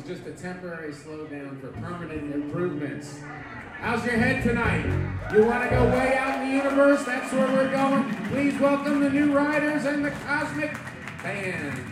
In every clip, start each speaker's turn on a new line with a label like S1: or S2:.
S1: was just a temporary slowdown for permanent improvements. How's your head tonight? You want to go way out in the universe? That's where we're going. Please welcome the New Riders and the Cosmic Band.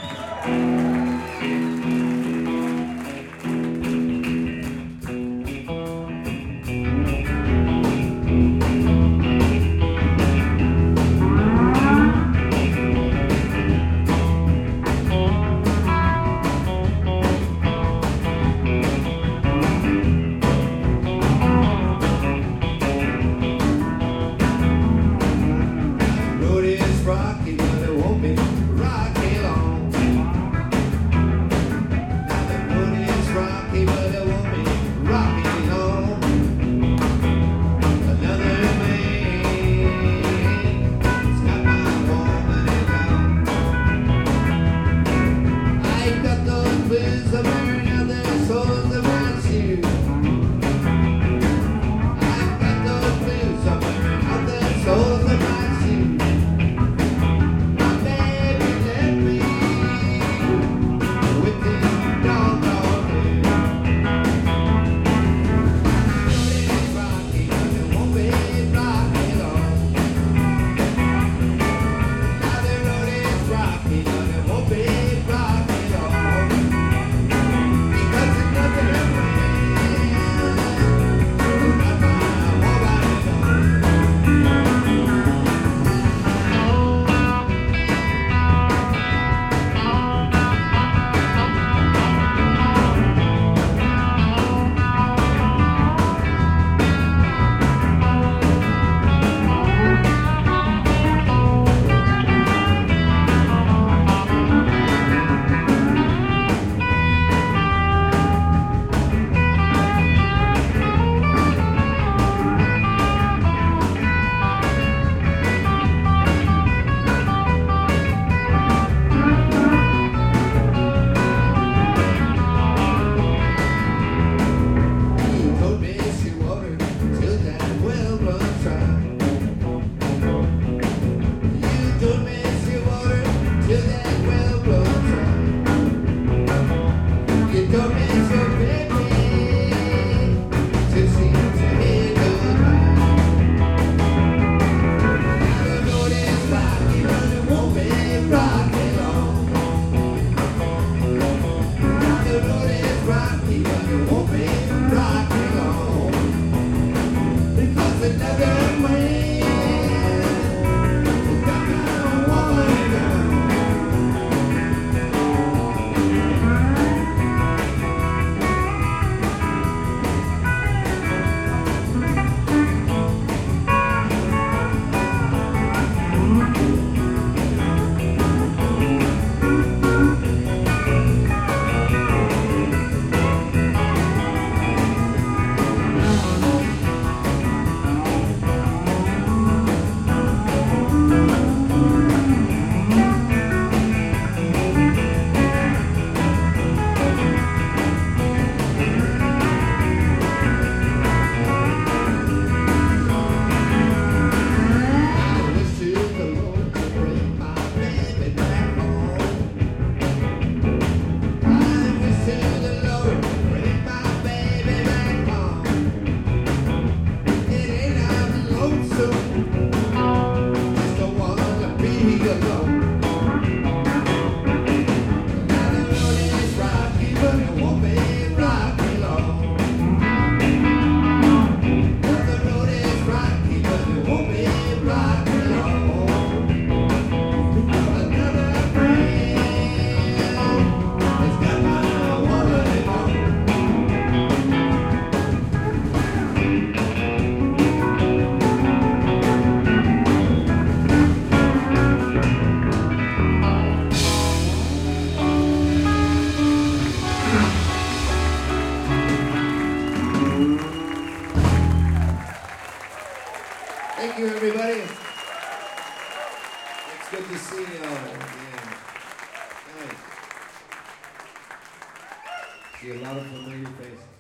S2: Thank you, everybody. It's good to see y'all. Yeah. Nice. See a lot of familiar faces.